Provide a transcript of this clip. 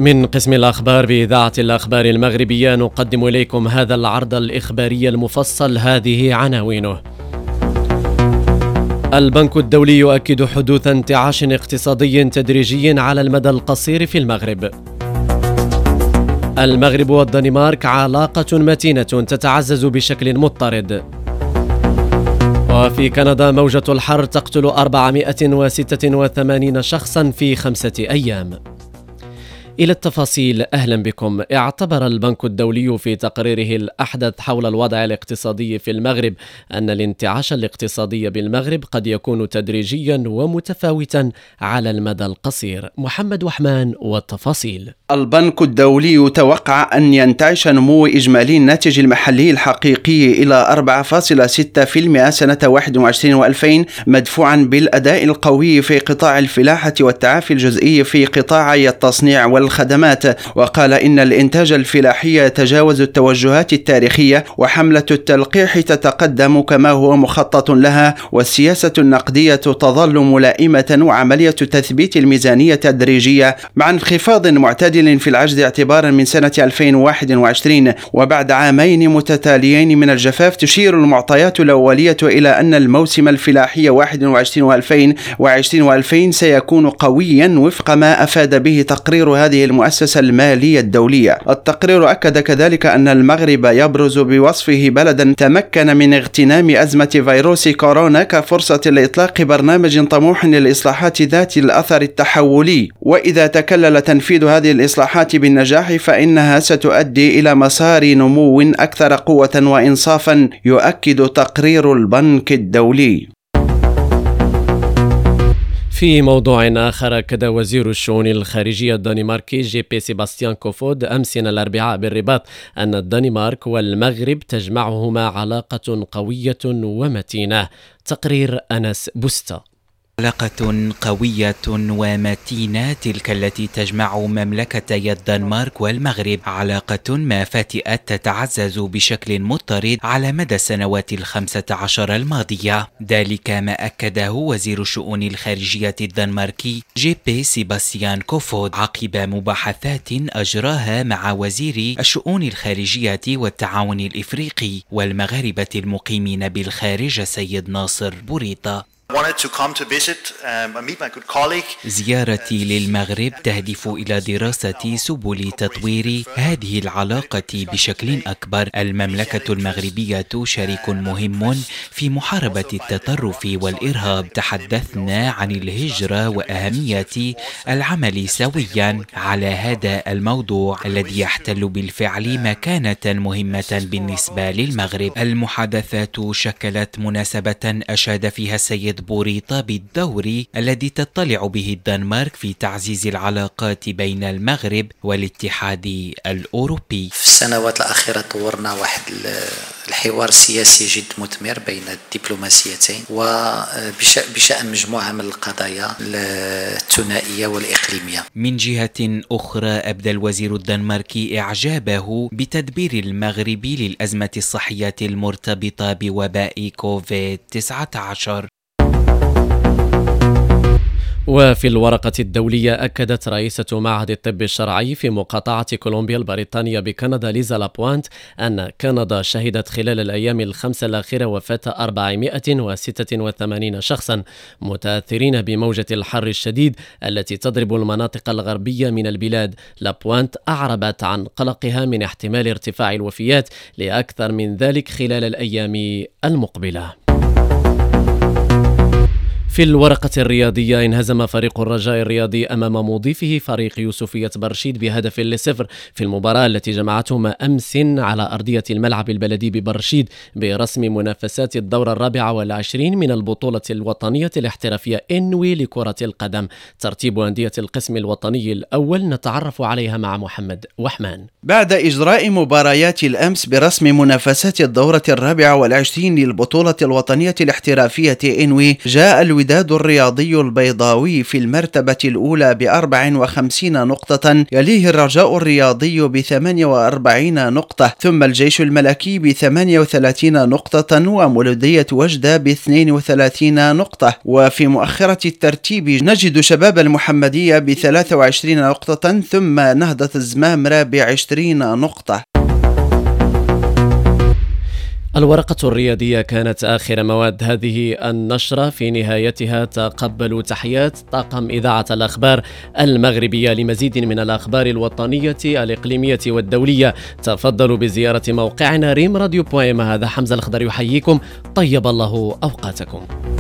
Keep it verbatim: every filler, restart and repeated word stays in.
من قسم الأخبار بإذاعة الأخبار المغربية نقدم إليكم هذا العرض الإخباري المفصل. هذه عناوينه: البنك الدولي يؤكد حدوث انتعاش اقتصادي تدريجي على المدى القصير في المغرب. المغرب والدنمارك علاقة متينة تتعزز بشكل مضطرد. وفي كندا موجة الحر تقتل أربعمائة وستة وثمانين شخصا في خمسة أيام. إلى التفاصيل، أهلا بكم. اعتبر البنك الدولي في تقريره الأحدث حول الوضع الاقتصادي في المغرب أن الانتعاش الاقتصادي بالمغرب قد يكون تدريجيا ومتفاوتا على المدى القصير. محمد وحمان والتفاصيل. البنك الدولي يتوقع أن ينتعش نمو إجمالي الناتج المحلي الحقيقي إلى أربعة فاصلة ستة بالمئة سنة واحد وعشرين وألفين، مدفوعا بالأداء القوي في قطاع الفلاحة والتعافي الجزئي في قطاعي التصنيع والخدمات. وقال إن الإنتاج الفلاحي يتجاوز التوجهات التاريخية، وحملة التلقيح تتقدم كما هو مخطط لها، والسياسة النقدية تظل ملائمة، وعملية تثبيت الميزانية تدريجية مع انخفاض معتدل في العجز اعتبارا من سنة ألفين وواحد وعشرين. وبعد عامين متتاليين من الجفاف تشير المعطيات الأولية إلى أن الموسم الفلاحي واحد وعشرين وألفين وعشرين وألفين سيكون قويا وفق ما أفاد به تقرير هذه المؤسسة المالية الدولية. التقرير أكد كذلك أن المغرب يبرز بوصفه بلدا تمكن من اغتنام أزمة فيروس كورونا كفرصة لإطلاق برنامج طموح للإصلاحات ذات الأثر التحولي، وإذا تكلل تنفيذ هذه الإصلاحات بالنجاح فإنها ستؤدي إلى مسار نمو أكثر قوة وإنصافا، يؤكد تقرير البنك الدولي. في موضوع آخر، أكد وزير الشؤون الخارجية الدنماركي جي بي سيباستيان كوفود أمس الأربعاء بالرباط أن الدنمارك والمغرب تجمعهما علاقة قوية ومتينة. تقرير أنس بوستا. علاقة قوية ومتينة تلك التي تجمع مملكتي الدنمارك والمغرب، علاقة ما فتئت تتعزز بشكل مضطرد على مدى السنوات الخمسة عشر الماضية. ذلك ما أكده وزير الشؤون الخارجية الدنماركي جي بي سيباستيان كوفود عقب مباحثات أجراها مع وزير الشؤون الخارجية والتعاون الإفريقي والمغاربة المقيمين بالخارج السيد ناصر بوريطة. زيارتي للمغرب تهدف إلى دراسة سبل تطوير هذه العلاقة بشكل أكبر. المملكة المغربية شريك مهم في محاربة التطرف والإرهاب. تحدثنا عن الهجرة وأهمية العمل سويا على هذا الموضوع الذي يحتل بالفعل مكانة مهمة بالنسبة للمغرب. المحادثات شكلت مناسبة أشاد فيها السيد بوريطة بالدور الذي تطلع به الدنمارك في تعزيز العلاقات بين المغرب والاتحاد الأوروبي. في السنوات الأخيرة طورنا واحد الحوار سياسي جد مثمر بين الدبلوماسيتين وبشأن مجموعة من القضايا الثنائية والإقليمية. من جهة أخرى، أبدى الوزير الدنماركي إعجابه بتدبير المغرب للأزمة الصحية المرتبطة بوباء كوفيد تسعة عشر. وفي الورقة الدولية، أكدت رئيسة معهد الطب الشرعي في مقاطعة كولومبيا البريطانية بكندا ليزا لابوانت أن كندا شهدت خلال الأيام الخمسة الأخيرة وفاة أربعمائة وستة وثمانين شخصا متأثرين بموجة الحر الشديد التي تضرب المناطق الغربية من البلاد. لابوانت أعربت عن قلقها من احتمال ارتفاع الوفيات لأكثر من ذلك خلال الأيام المقبلة. في الورقة الرياضية، انهزم فريق الرجاء الرياضي أمام مضيفه فريق يوسفية برشيد بهدف لصفر في المباراة التي جمعتهما أمس على أرضية الملعب البلدي ببرشيد برسم منافسات الدورة الرابعة والعشرين من البطولة الوطنية الاحترافية إنوي لكرة القدم. ترتيب أندية القسم الوطني الأول نتعرف عليها مع محمد وحمان. بعد إجراء مباريات الأمس برسم منافسات الدورة الرابعة والعشرين للبطولة الوطنية الاحترافية إنوي، جاء الوزارة الوداد الرياضي البيضاوي في المرتبة الأولى بأربع وخمسين نقطة، يليه الرجاء الرياضي بثمانية وأربعين نقطة، ثم الجيش الملكي بثمانية وثلاثين نقطة، ومولودية وجدة باثنين وثلاثين نقطة. وفي مؤخرة الترتيب نجد شباب المحمدية بثلاث وعشرين نقطة، ثم نهضة الزمامرة بعشرين نقطة. الورقة الرياضية كانت آخر مواد هذه النشرة. في نهايتها تقبلوا تحيات طاقم إذاعة الأخبار المغربية. لمزيد من الأخبار الوطنية الإقليمية والدولية تفضلوا بزيارة موقعنا ريم راديو بويم. هذا حمزة الخضر يحييكم، طيب الله أوقاتكم.